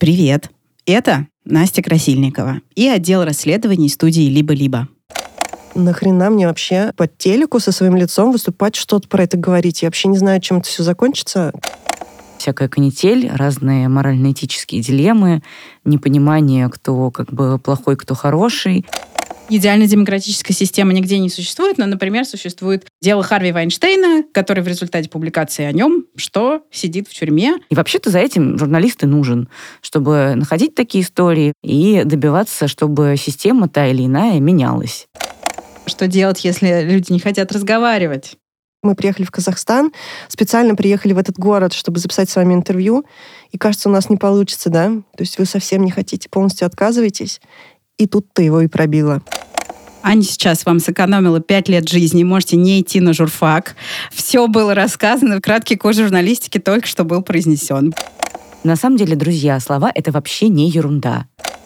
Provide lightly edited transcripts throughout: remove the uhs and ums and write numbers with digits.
Привет! Это Настя Красильникова и отдел расследований студии «Либо-либо». Нахрена мне вообще по телеку со своим лицом выступать, что-то про это говорить? Я вообще не знаю, чем это все закончится. Всякая канитель, разные морально-этические дилеммы, непонимание, кто плохой, кто хороший. Идеальной демократической системы нигде не существует, но, например, существует дело Харви Вайнштейна, который в результате публикации о нем, что сидит в тюрьме. И вообще-то за этим журналист и нужен, чтобы находить такие истории и добиваться, чтобы система та или иная менялась. Что делать, если люди не хотят разговаривать? Мы приехали в Казахстан, специально приехали в этот город, чтобы записать с вами интервью. И кажется, у нас не получится, да? То есть вы совсем не хотите, полностью отказываетесь. И тут-то его и пробило. Аня сейчас вам сэкономила 5 лет жизни, можете не идти на журфак. Все было рассказано, краткий курс журналистики только что был произнесен. На самом деле, друзья, слова — это вообще не ерунда.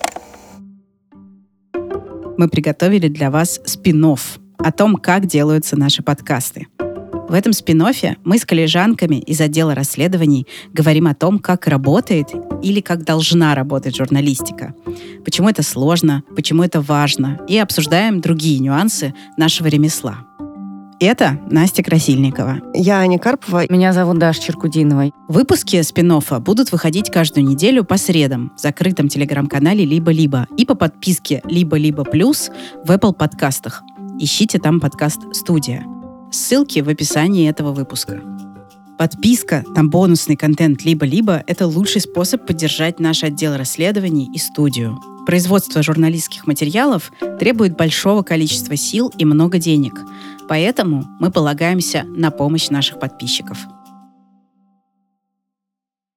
Мы приготовили для вас спин-офф о том, как делаются наши подкасты. В этом спин-оффе мы с коллежанками из отдела расследований говорим о том, как работает или как должна работать журналистика, почему это сложно, почему это важно, и обсуждаем другие нюансы нашего ремесла. Это Настя Красильникова. Я Аня Карпова. Меня зовут Даша Черкудинова. Выпуски спин-оффа будут выходить каждую неделю по средам в закрытом телеграм-канале «Либо-либо» и по подписке «Либо-либо плюс» в Apple подкастах. Ищите там подкаст «Студия». Ссылки в описании этого выпуска. Подписка на бонусный контент «Либо-либо» — это лучший способ поддержать наш отдел расследований и студию. Производство журналистских материалов требует большого количества сил и много денег, поэтому мы полагаемся на помощь наших подписчиков.